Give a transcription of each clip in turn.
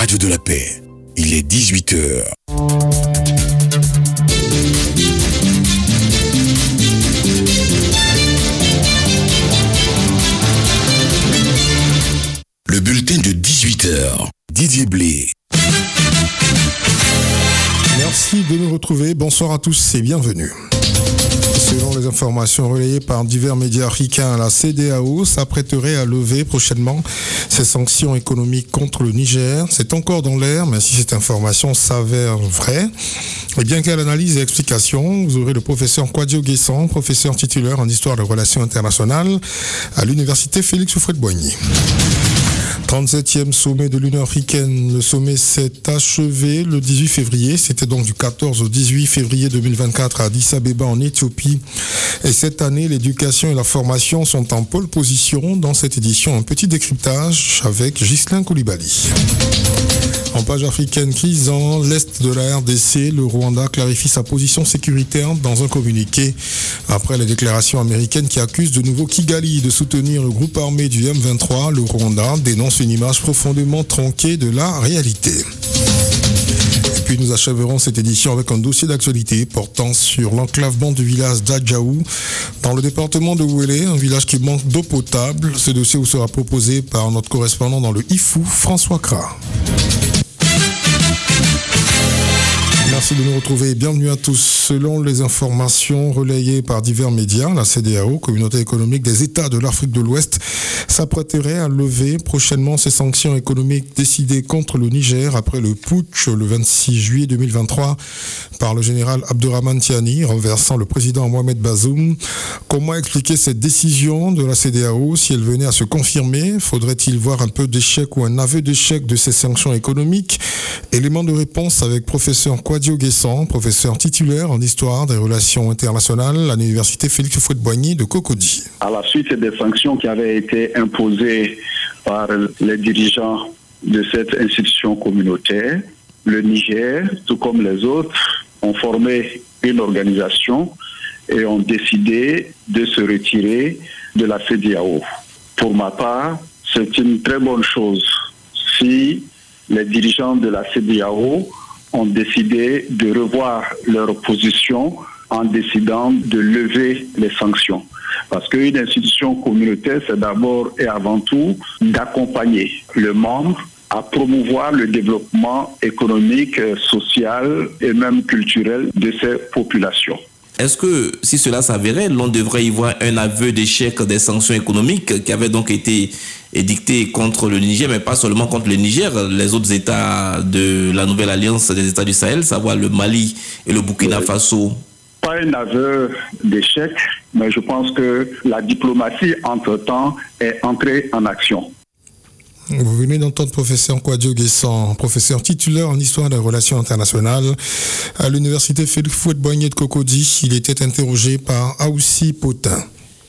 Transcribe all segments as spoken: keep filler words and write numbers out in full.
radio de la paix. Il est dix-huit heures. Le bulletin de dix-huit heures. Didier Blé. Merci de nous retrouver. Bonsoir à tous et bienvenue. Selon les informations relayées par divers médias africains, la C E D E A O s'apprêterait à lever prochainement ses sanctions économiques contre le Niger. C'est encore dans l'air, mais si cette information s'avère vraie, et bien quelle analyse et explication, vous aurez le professeur Kouadio Guessant, professeur titulaire en histoire des relations internationales à l'université Félix Houphouët-Boigny. trente-septième sommet de l'Union africaine. Le sommet s'est achevé le dix-huit février. C'était donc du quatorze au dix-huit février deux mille vingt-quatre à Addis Abeba en Éthiopie. Et cette année, l'éducation et la formation sont en pole position dans cette édition. Un petit décryptage avec Ghislain Koulibaly. En page africaine, crise dans l'est de la R D C, le Rwanda clarifie sa position sécuritaire dans un communiqué après les déclarations américaines qui accusent de nouveau Kigali de soutenir le groupe armé du M vingt-trois. Le Rwanda dénonce une image profondément tronquée de la réalité. Et puis nous achèverons cette édition avec un dossier d'actualité portant sur l'enclavement du village d'Adjaou dans le département de Ouélé, un village qui manque d'eau potable. Ce dossier vous sera proposé par notre correspondant dans le Ifou, François Kra. Merci de nous retrouver et bienvenue à tous. Selon les informations relayées par divers médias, la C E D E A O, Communauté économique des États de l'Afrique de l'Ouest, s'apprêterait à lever prochainement ses sanctions économiques décidées contre le Niger après le putsch le vingt-six juillet deux mille vingt-trois par le général Abdourahmane Tiani, renversant le président Mohamed Bazoum. Comment expliquer cette décision de la C E D E A O si elle venait à se confirmer? Faudrait-il voir un peu d'échec ou un aveu d'échec de ces sanctions économiques? Élément de réponse avec professeur Kouadio Guessant, professeur titulaire en histoire des relations internationales à l'université Félix Houphouët-Boigny de Cocody. À la suite des sanctions qui avaient été imposées par les dirigeants de cette institution communautaire, le Niger, tout comme les autres, ont formé une organisation et ont décidé de se retirer de la C E D E A O. Pour ma part, c'est une très bonne chose si les dirigeants de la C E D E A O ont décidé de revoir leur position en décidant de lever les sanctions. Parce qu'une institution communautaire, c'est d'abord et avant tout d'accompagner le membre à promouvoir le développement économique, social et même culturel de ces populations. Est-ce que, si cela s'avérait, l'on devrait y voir un aveu d'échec des sanctions économiques qui avaient donc été édictées contre le Niger, mais pas seulement contre le Niger, les autres États de la nouvelle alliance des États du Sahel, savoir le Mali et le Burkina Faso? Pas un aveu d'échec, mais je pense que la diplomatie, entre-temps, est entrée en action. Vous venez d'entendre professeur Kouadio Guessant, professeur titulaire en histoire des relations internationales à l'université Félix Houphouët-Boigny de Cocody. Il était interrogé par Aoussi Potin.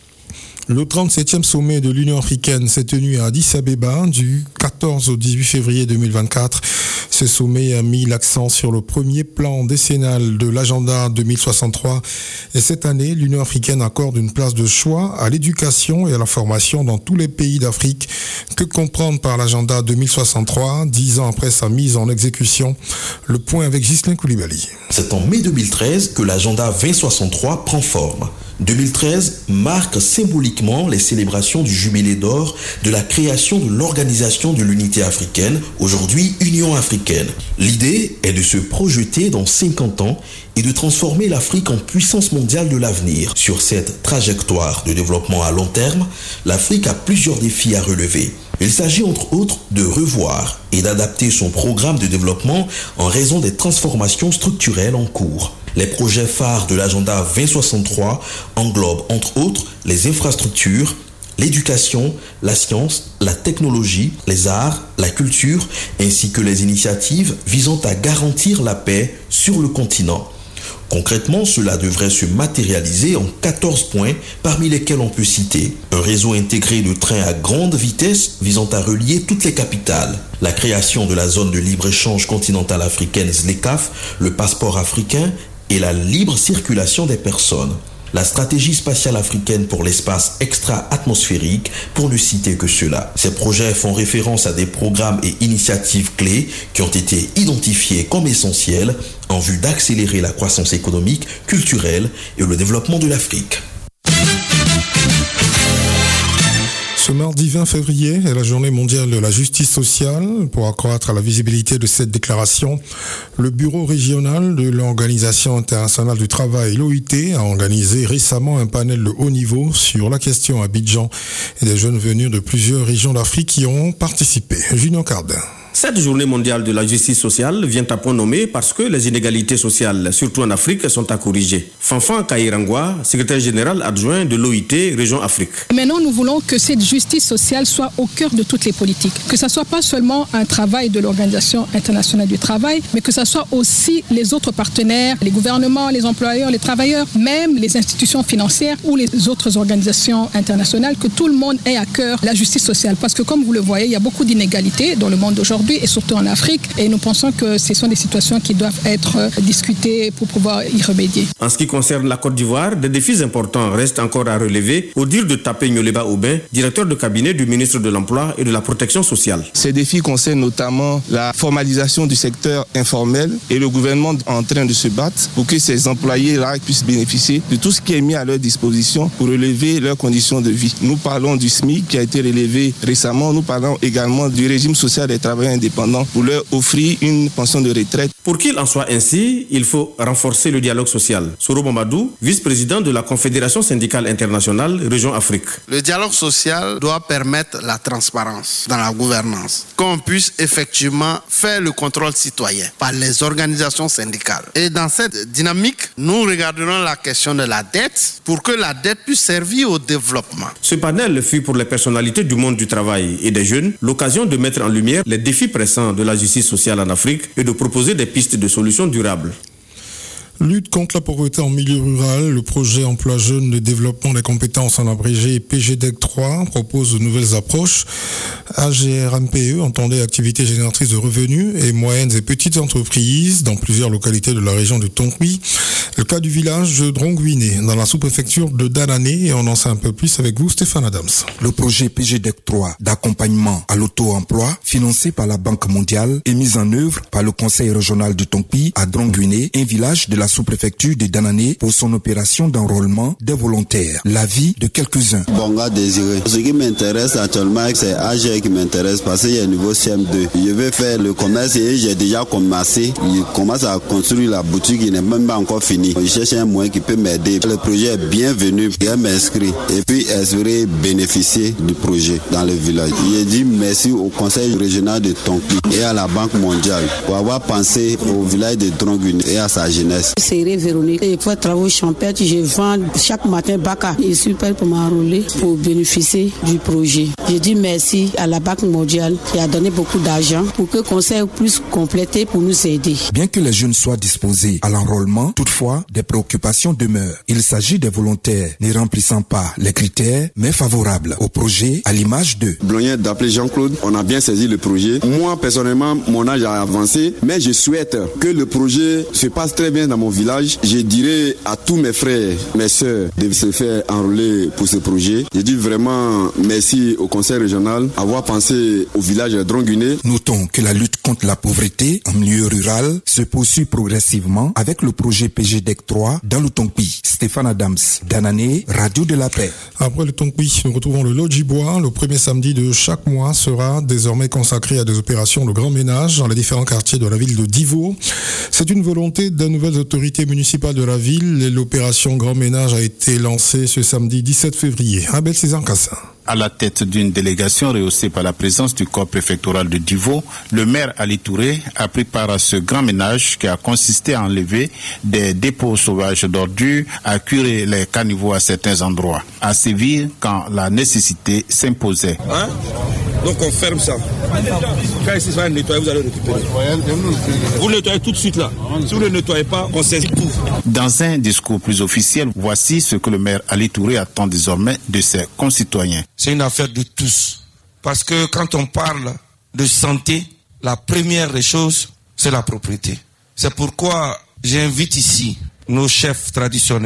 Le trente-septième sommet de l'Union africaine s'est tenu à Addis Abeba du quatorze au dix-huit février deux mille vingt-quatre. Ce sommet a mis l'accent sur le premier plan décennal de l'agenda deux mille soixante-trois. Et cette année, l'Union africaine accorde une place de choix à l'éducation et à la formation dans tous les pays d'Afrique. Que comprendre par l'agenda deux mille soixante-trois, dix ans après sa mise en exécution? Le point avec Ghislain Koulibaly. C'est en mai deux mille treize que l'agenda vingt soixante-trois prend forme. deux mille treize marque symboliquement les célébrations du jubilé d'or de la création de l'Organisation de l'Unité africaine, aujourd'hui Union africaine. L'idée est de se projeter dans cinquante ans et de transformer l'Afrique en puissance mondiale de l'avenir. Sur cette trajectoire de développement à long terme, l'Afrique a plusieurs défis à relever. Il s'agit entre autres de revoir et d'adapter son programme de développement en raison des transformations structurelles en cours. Les projets phares de l'agenda vingt soixante-trois englobent entre autres les infrastructures, l'éducation, la science, la technologie, les arts, la culture, ainsi que les initiatives visant à garantir la paix sur le continent. Concrètement, cela devrait se matérialiser en quatorze points, parmi lesquels on peut citer un réseau intégré de trains à grande vitesse visant à relier toutes les capitales, la création de la zone de libre-échange continentale africaine ZLECAf, le passeport africain et la libre circulation des personnes. la stratégie spatiale africaine pour l'espace extra-atmosphérique, pour ne citer que cela. Ces projets font référence à des programmes et initiatives clés qui ont été identifiés comme essentiels en vue d'accélérer la croissance économique, culturelle et le développement de l'Afrique. Ce mardi vingt février est la journée mondiale de la justice sociale. Pour accroître la visibilité de cette déclaration, le bureau régional de l'Organisation internationale du travail, l'O I T, a organisé récemment un panel de haut niveau sur la question à Abidjan et des jeunes venus de plusieurs régions d'Afrique qui ont participé. Junior Cardin. Cette journée mondiale de la justice sociale vient à point nommé parce que les inégalités sociales, surtout en Afrique, sont à corriger. Fanfan Kairangwa, secrétaire général adjoint de l'O I T, région Afrique. Maintenant, nous voulons que cette justice sociale soit au cœur de toutes les politiques. Que ce ne soit pas seulement un travail de l'Organisation internationale du travail, mais que ce soit aussi les autres partenaires, les gouvernements, les employeurs, les travailleurs, même les institutions financières ou les autres organisations internationales, que tout le monde ait à cœur la justice sociale. Parce que comme vous le voyez, il y a beaucoup d'inégalités dans le monde d'aujourd'hui et surtout en Afrique, et nous pensons que ce sont des situations qui doivent être discutées pour pouvoir y remédier. En ce qui concerne la Côte d'Ivoire, des défis importants restent encore à relever, au dire de Tapé Nyoleba Aubin, directeur de cabinet du ministre de l'Emploi et de la Protection sociale. Ces défis concernent notamment la formalisation du secteur informel, et le gouvernement est en train de se battre pour que ces employés-là puissent bénéficier de tout ce qui est mis à leur disposition pour relever leurs conditions de vie. Nous parlons du S M I C qui a été relevé récemment, nous parlons également du régime social des travailleurs indépendants pour leur offrir une pension de retraite. Pour qu'il en soit ainsi, il faut renforcer le dialogue social. Soro Mamadou, vice-président de la Confédération syndicale internationale, région Afrique. Le dialogue social doit permettre la transparence dans la gouvernance, qu'on puisse effectivement faire le contrôle citoyen par les organisations syndicales. Et dans cette dynamique, nous regarderons la question de la dette pour que la dette puisse servir au développement. Ce panel fut pour les personnalités du monde du travail et des jeunes l'occasion de mettre en lumière les défis pressants de la justice sociale en Afrique et de proposer des pistes de solutions durables. Lutte contre la pauvreté en milieu rural, le projet Emploi Jeune de développement des compétences en abrégé P G D E C trois propose de nouvelles approches. A G R M P E entendait activités génératrices de revenus et moyennes et petites entreprises dans plusieurs localités de la région de Tonkoui. Le cas du village de Drongouiné dans la sous-préfecture de Danané, et on en sait un peu plus avec vous, Stéphane Adams. Le projet P G D E C trois d'accompagnement à l'auto-emploi, financé par la Banque mondiale, est mis en œuvre par le Conseil régional de Tonkoui à Drongouiné, un village de la sous-préfecture de Danané, pour son opération d'enrôlement des volontaires. L'avis de quelques-uns. Bonga désiré. Ce qui m'intéresse actuellement, c'est A G R qui m'intéresse parce qu'il y a un niveau C M deux. Je vais faire le commerce et j'ai déjà commencé. Il commence à construire la boutique, il n'est même pas encore fini. Je cherche un moyen qui peut m'aider. Le projet est bienvenu. Je m'inscris et puis espérer bénéficier du projet dans le village. J'ai dit merci au Conseil régional de Tonkoui et à la Banque mondiale pour avoir pensé au village de Drongouiné et à sa jeunesse. C'est Véronique. Et pour travaux champêtres, je vends chaque matin baka. Je suis prêt pour m'enrôler pour bénéficier du projet. Je dis merci à la Banque mondiale qui a donné beaucoup d'argent pour que le Conseil puisse compléter pour nous aider. Bien que les jeunes soient disposés à l'enrôlement, toutefois, des préoccupations demeurent. Il s'agit des volontaires ne remplissant pas les critères, mais favorables au projet, à l'image de Blonnier d'appeler Jean-Claude. On a bien saisi le projet. Moi, personnellement, mon âge a avancé, mais je souhaite que le projet se passe très bien dans mon village. Je dirais à tous mes frères, mes sœurs de se faire enrôler pour ce projet. Je dis vraiment merci au Conseil régional d'avoir pensé au village de Drongouiné. Notons que la lutte contre la pauvreté en milieu rural se poursuit progressivement avec le projet P G D E C trois dans le Tonkoui. Stéphane Adams, Danané, Radio de la Paix. Après le Tonkoui, nous retrouvons le Lodjibois. Le premier samedi de chaque mois sera désormais consacré à des opérations de grand ménage dans les différents quartiers de la ville de Divo. C'est une volonté des nouvelles autorités municipales de la ville. L'opération grand ménage a été lancée ce samedi dix-sept février. Abel César Cassin. À la tête d'une délégation rehaussée par la présence du corps préfectoral de Divo, le maire Ali Touré a pris part à ce grand ménage qui a consisté à enlever des dépôts sauvages d'ordures, à curer les caniveaux à certains endroits, à sévir quand la nécessité s'imposait. Hein? Donc on ferme ça. Quand il va nettoyer, vous allez récupérer. Vous le nettoyez tout de suite là. Si vous ne le nettoyez pas, on saisit tout. Dans un discours plus officiel, voici ce que le maire Ali Touré attend désormais de ses concitoyens. C'est une affaire de tous. Parce que quand on parle de santé, la première des choses, c'est la propriété. C'est pourquoi j'invite ici nos chefs traditionnels,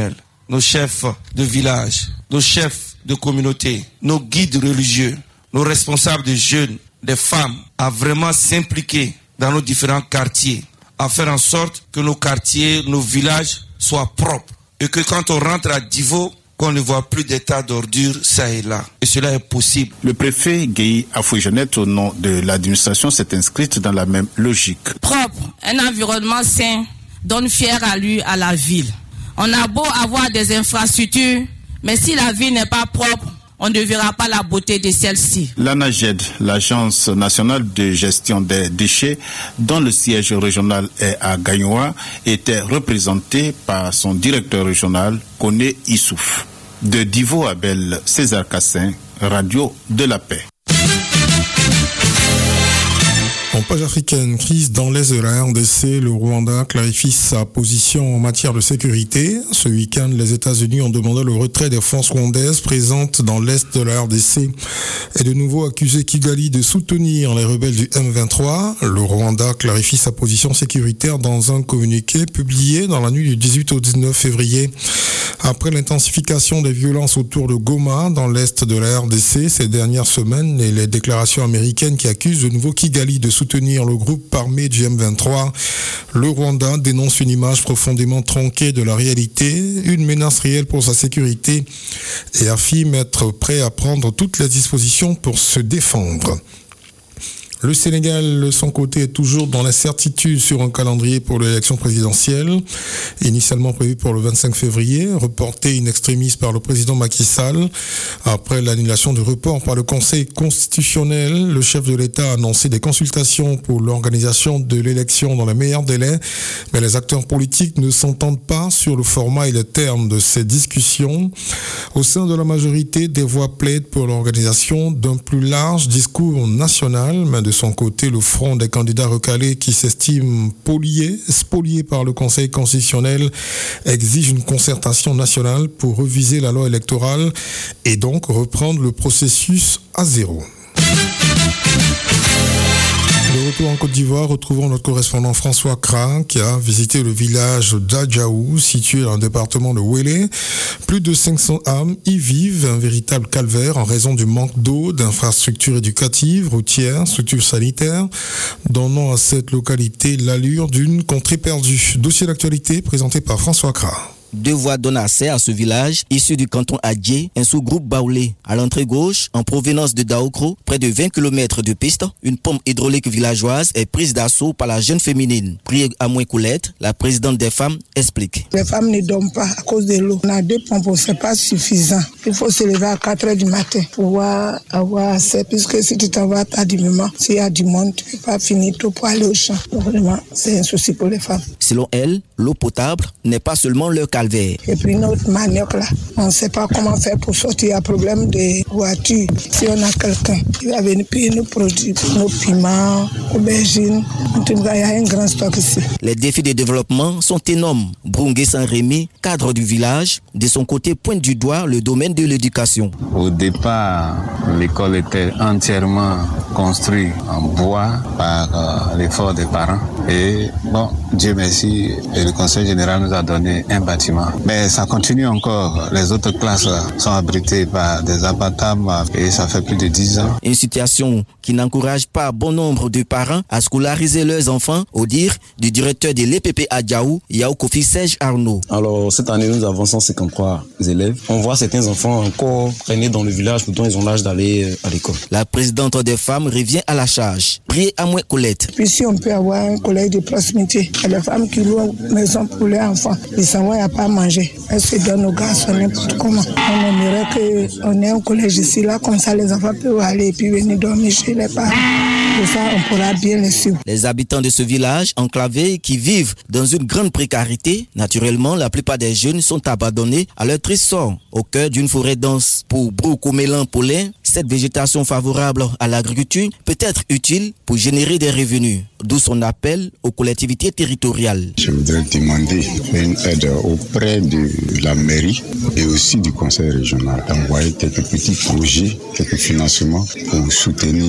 nos chefs de village, nos chefs de communauté, nos guides religieux, nos responsables de jeunes, des femmes, à vraiment s'impliquer dans nos différents quartiers, à faire en sorte que nos quartiers, nos villages soient propres. Et que quand on rentre à Divo, qu'on ne voit plus d'état d'ordure ça et là. Et cela est possible. Le préfet Guy Afouijonette, au nom de l'administration, s'est inscrite dans la même logique. Propre, un environnement sain donne fière allure à la ville. On a beau avoir des infrastructures, mais si la ville n'est pas propre, on ne verra pas la beauté de celle-ci. L'ANAGED, l'Agence nationale de gestion des déchets, dont le siège régional est à Gagnoa, était représentée par son directeur régional, Koné Issouf. De Divo Abel, César Cassin, Radio de la Paix. En page africaine, crise dans l'est de la R D C, le Rwanda clarifie sa position en matière de sécurité. Ce week-end, les États-Unis ont demandé le retrait des forces rwandaises présentes dans l'est de la R D C et de nouveau accusé Kigali de soutenir les rebelles du M vingt-trois. Le Rwanda clarifie sa position sécuritaire dans un communiqué publié dans la nuit du dix-huit au dix-neuf février. Après l'intensification des violences autour de Goma, dans l'est de la R D C, ces dernières semaines, et les déclarations américaines qui accusent de nouveau Kigali de soutenir le groupe armé du M vingt-trois, le Rwanda dénonce une image profondément tronquée de la réalité, une menace réelle pour sa sécurité et affirme être prêt à prendre toutes les dispositions pour se défendre. Le Sénégal, de son côté, est toujours dans l'incertitude sur un calendrier pour l'élection présidentielle, initialement prévu pour le vingt-cinq février, reporté in extremis par le président Macky Sall. Après l'annulation du report par le Conseil constitutionnel, le chef de l'État a annoncé des consultations pour l'organisation de l'élection dans les meilleurs délais, mais les acteurs politiques ne s'entendent pas sur le format et les termes de ces discussions. Au sein de la majorité, des voix plaident pour l'organisation d'un plus large discours national, mais de De son côté, le front des candidats recalés qui s'estiment poliés, spoliés par le Conseil constitutionnel exige une concertation nationale pour reviser la loi électorale et donc reprendre le processus à zéro. De retour en Côte d'Ivoire, retrouvons notre correspondant François Kra qui a visité le village d'Adjaou, situé dans le département de Ouélé. Plus de cinq cents âmes y vivent, un véritable calvaire en raison du manque d'eau, d'infrastructures éducatives, routières, structures sanitaires, donnant à cette localité l'allure d'une contrée perdue. Dossier d'actualité présenté par François Kra. Deux voies donnent accès à ce village issu du canton Adjé, un sous-groupe baoulé. À l'entrée gauche, en provenance de Daokro, près de vingt kilomètres de piste, une pompe hydraulique villageoise est prise d'assaut par la jeune féminine. Prière Amoué Coulette, la présidente des femmes, explique. Les femmes ne dorment pas à cause de l'eau. On a deux pompes, c'est pas suffisant. Il faut se lever à quatre heures du matin pour pouvoir avoir assez, puisque si tu t'en vas tardivement, s'il y a du monde, tu ne peux pas finir tôt pour aller au champ. Donc vraiment, c'est un souci pour les femmes. Selon elle, l'eau potable n'est pas seulement leur calvaire. Et puis notre manioc là, on ne sait pas comment faire pour sortir. Il y a problème de voiture. Si on a quelqu'un qui va venir payer nos produits, nos piments, aubergines, en tout cas, il y a un grand stock ici. Les défis de développement sont énormes. Brungué Saint-Rémy, cadre du village, de son côté pointe du doigt le domaine de l'éducation. Au départ, l'école était entièrement construite en bois par euh, l'effort des parents. Et bon, Dieu merci, et le conseil général nous a donné un bâtiment. Mais ça continue encore. Les autres classes sont abritées par des abattables et ça fait plus de dix ans. Une situation qui n'encourage pas bon nombre de parents à scolariser leurs enfants, au dire du directeur de l'E P P à Djaou, Yao Kofi Serge Arnaud. Alors cette année, nous avons cent cinquante-trois élèves. On voit certains enfants encore traîner dans le village, pourtant ils ont l'âge d'aller à l'école. La présidente des femmes revient à la charge. Priez à moi Colette. Puis si on peut avoir un collège de proximité, les femmes qui louent une maison pour leurs enfants, ils s'en vont à pas manger. Elles se donnent aux garçons n'importe comment. On aimerait qu'on ait un collège ici, là, comme ça les enfants peuvent aller et puis venir dormir chez les parents. Pour ça, on pourra bien les suivre. Les habitants de ce village enclavé qui vivent dans une grande précarité, naturellement, la plupart des jeunes sont abandonnés à leur triste sort au cœur d'une forêt dense. Pour Broukomélan Paulin, cette végétation favorable à l'agriculture peut être utile pour générer des revenus, d'où son appel aux collectivités territoriales. Je voudrais demander une aide auprès de la mairie et aussi du conseil régional, d'envoyer quelques petits projets, quelques financements pour soutenir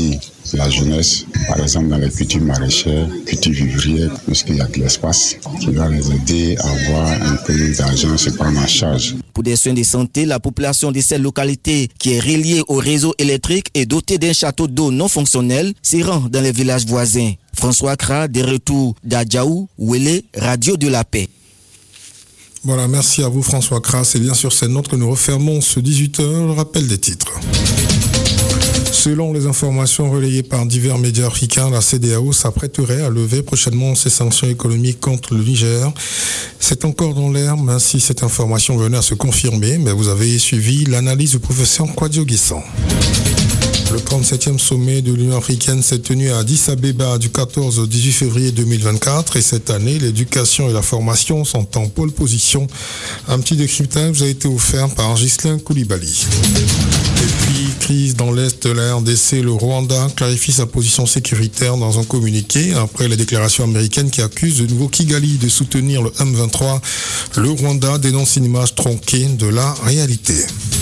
la jeunesse, par exemple dans les cultures maraîchères, cultures vivrières, puisqu'il y a de l'espace, qui va les aider à avoir un peu d'argent, se prendre en charge. Pour des soins de santé, la population de cette localité, qui est reliée au réseau électrique et dotée d'un château d'eau non fonctionnel, s'y rend dans les villages voisins. François Kra, des retours d'Adjaou, Ouélé, Radio de la Paix. Voilà, merci à vous François Kra. Et bien sûr, c'est notre que nous refermons ce dix-huit heures. Le rappel des titres. Selon les informations relayées par divers médias africains, la C E D E A O s'apprêterait à lever prochainement ses sanctions économiques contre le Niger. C'est encore dans l'air, même si cette information venait à se confirmer, mais vous avez suivi l'analyse du professeur Kwadjo Guissan. Le trente-septième sommet de l'Union africaine s'est tenu à Addis Abeba du quatorze au dix-huit février deux mille vingt-quatre et cette année, l'éducation et la formation sont en pôle position. Un petit décryptage vous a été offert par Ghislain Koulibaly. Et puis, crise dans l'Est de la R D C, le Rwanda clarifie sa position sécuritaire dans un communiqué après les déclarations américaines qui accusent de nouveau Kigali de soutenir le M vingt-trois. Le Rwanda dénonce une image tronquée de la réalité.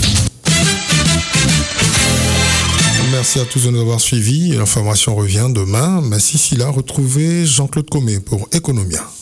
Merci à tous de nous avoir suivis. L'information revient demain. Mais si, si là, retrouvez Jean-Claude Comé pour Economia.